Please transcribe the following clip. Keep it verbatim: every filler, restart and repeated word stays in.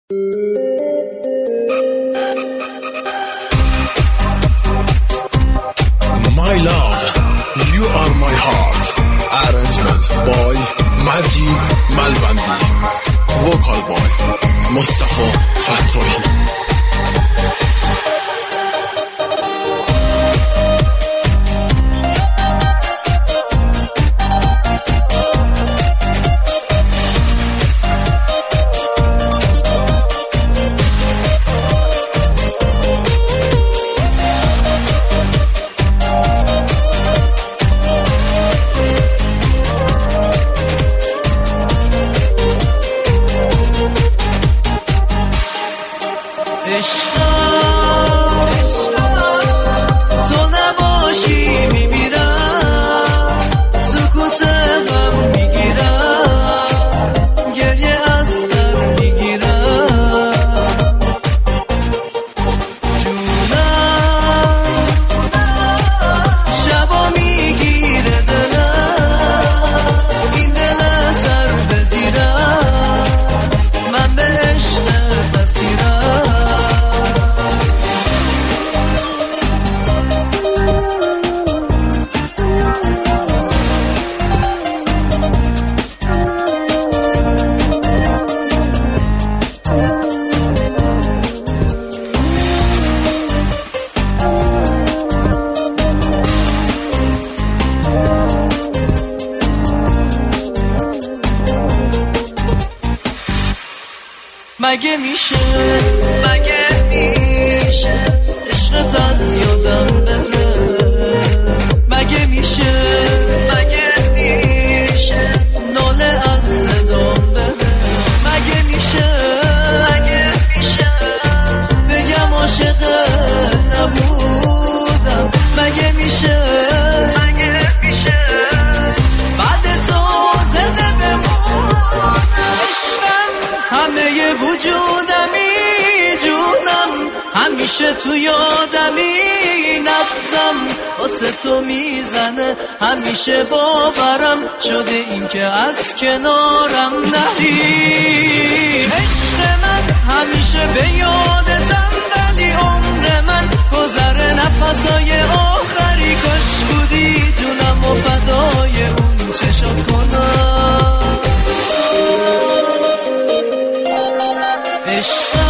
My love, you are my heart. Arrangement by Majid Malbandi. Vocal by Mustafa Fattohi. تو نباشی میمیرم، سکوت غم میگیرم، گریه از سر میگیرم، جونم شبا میگیره دلم، این دل سر بزیرم، من به عشق فسیرم. مگه میشه مگه میشه عشقت از یادم بره، مگه میشه مگه میشه ناله از صدام بره، مگه میشه مگه میشه بگم عاشقت نبودم، مگه میشه مگه میشه بعد تو زنده بمونم، عشقم همه وجودمی، جونم همیشه تو یادمی، نبضم واسه تو میزنه همیشه، باورم شده این که از کنارم نری، عشق من همیشه به یادتم، ولی عمر من گذره نفسای آخری، کاش بودی جونم و فدای اون چشات کنم. عشق